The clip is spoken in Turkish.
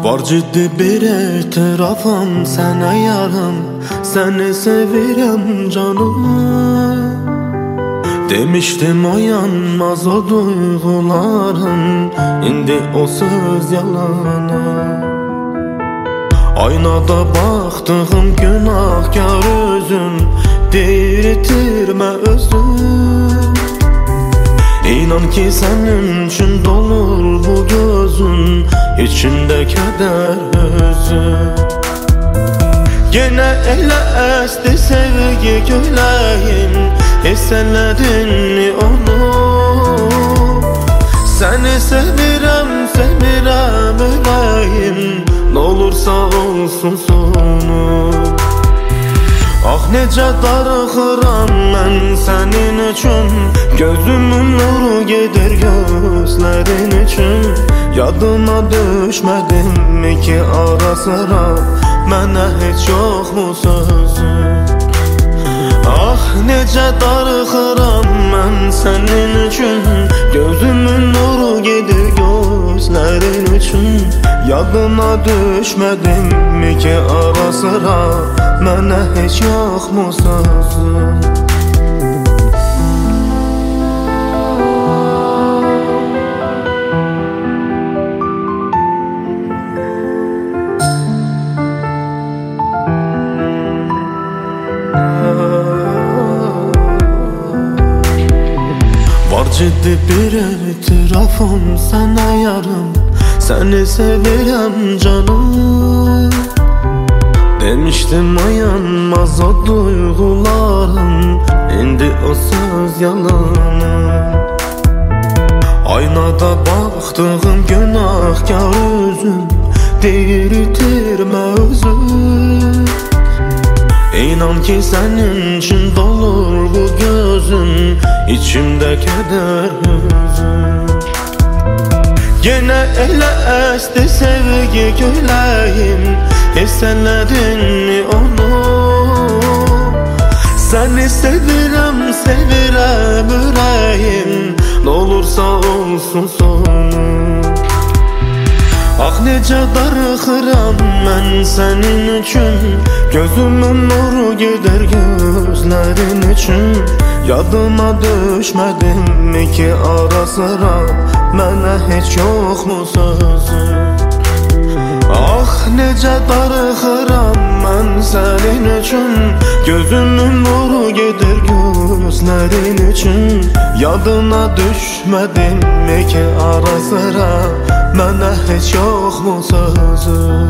Var ciddi bir itirafım sana yarım, seni sevirem canım. Demiştim o yanmaz o duygularım, indi o söz yalana. Aynada baktığım günahkar özüm, değirtirme özüm. İnan ki senin için dolur bu gözün, içinde keder özüm. Gene ele esti sevgi güleyim, hissedin mi onu? Seni sevirem, sevirem öleyim, n'olursa olsun sonu. Ah necə darıxıram mən sənin üçün, gözümün nuru gedir gözlərin üçün. Yadıma düşmədimmi ki ara sıra mənə heç yoxmu sözün? Ah necə darıxıram mən sənin üçün, gözümün nuru gedir gözlərin üçün. Yadıma düşmədimmi ki ara sıra mənə heç yoxmu sözün? Var ciddi bir itirafım sana yarım, seni sevirem canım. Demiştim ayanmaz o duygularım, indi o söz yalanı. Aynada baktığım günahkar özüm, değirtirme özüm. İnan ki senin için dolur bu gözüm, içimde keder özüm. Gene ele esti sevgi güleyim, hissedin mi onu? Seni sevirem, sevirem yüreğim, n'olursa olsun sonu. Ah necə darıxıram mən sənin üçün, gözümün nuru gedir gözlərin üçün. Yadıma düşmədimmi ki ara sıra mənə heç yoxmu sözün? Ah necə darıxıram mən sənin üçün, gözümün nuru gedir gözlərin üçün. Yadına düşmədimmi ki ara sıra mənə heç yoxmu sözün?